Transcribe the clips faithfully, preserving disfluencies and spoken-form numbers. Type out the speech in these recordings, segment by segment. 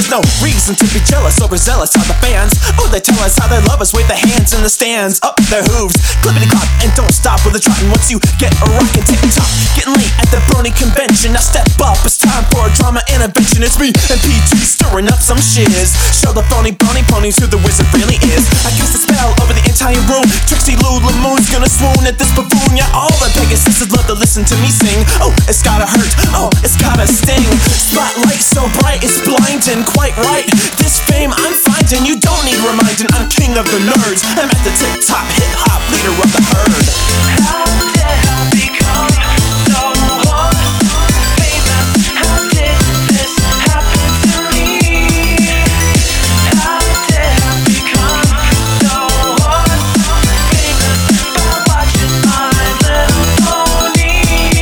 There's no reason to be jealous, overzealous are the fans. Oh, they tell us how they love us, wave their hands in the stands, up their hooves, clippity clop, and don't stop with the trotting. Once you get a rockin' tick-tock, getting late at the Brony convention. Now step up, it's time for a drama intervention. It's me and P T stirring up some shiz. Show the phony brony ponies who the wizard really is. I cast a spell over the entire room. Trixie Lou Lamoon's gonna swoon at this buffoon. Yeah, all the Vegas sisters love to listen to me sing. Oh, it's gotta hurt, oh, it's gotta sting. Spotlight so bright, it's blinding, quite right. This fame I'm finding, you don't need reminding. I'm king of the nerds, I'm at the tip-top, hip-hop, leader of the herd. How did I become so hot, famous? How did this happen to me? How did I become so hot, famous by watching My Little Pony?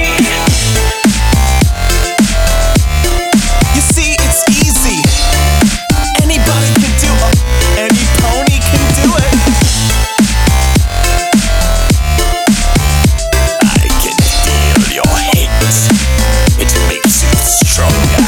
You see, it's easy. Anybody can do it. Any pony can do it. I can feel your hate. It makes you stronger.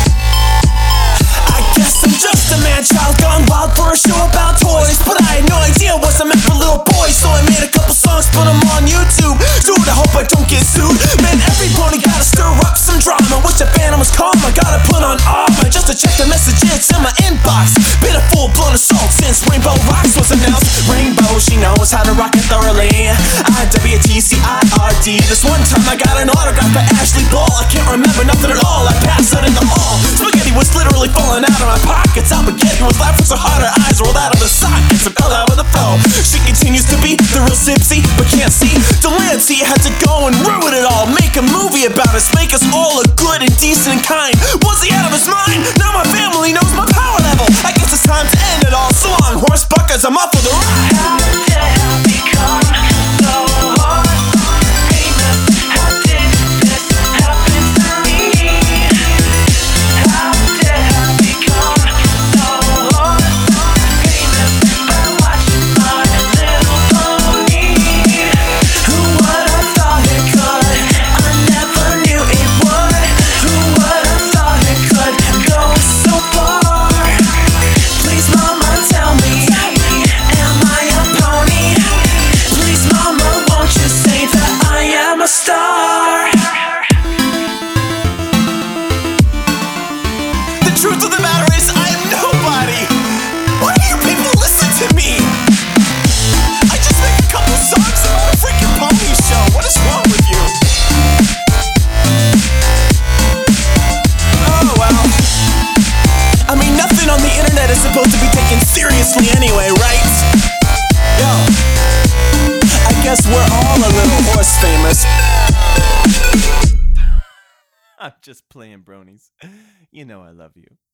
I guess I'm just a man-child gone wild for a show about toys. But I had no idea what's meant for little boys. So I made a couple songs, put them on YouTube. Dude, I hope I don't get sued. Man, every pony gotta stir up some drama. Wish the phantom was calm, I gotta put on armor just to check the messages in my inbox. Been a full-blown assault since Rainbow Rocks was announced. Rainbow, she knows how to rock it thoroughly. I W T C I R D. This one time I got an autograph by Ashley Ball. I can't remember nothing at all, I passed out in the hall. Spaghetti was literally falling out of my pockets. Alpagetti was laughing so hard her eyes rolled out of the sockets and fell out of the floor. She continues to be the real Sipsy, but can't see. Delancey had to go and ruin it all. Make a movie about us, make us all look good and decent and kind. Was he out of his mind? Now my family knows my power level. I guess it's time to end it all. So long, horse buckers, I'm up for the ride. How did I become so hot, famous? How did this happen to me? How did I become so hot, famous by watching My Little Pony? Who would have thought it could? I never knew it would. Who would have thought it could go so far? Please, mama, tell me, am I a pony? Please, mama, won't you say that I am a star? The truth of the matter is, I am nobody. Why do you people listen to me? I just make a couple songs about a freaking pony show. What is wrong with you? Oh, well. I mean, nothing on the internet is supposed to be taken seriously anyway, right? Yo, I guess we're all a little horse famous. I'm just playing, bronies. You know I love you.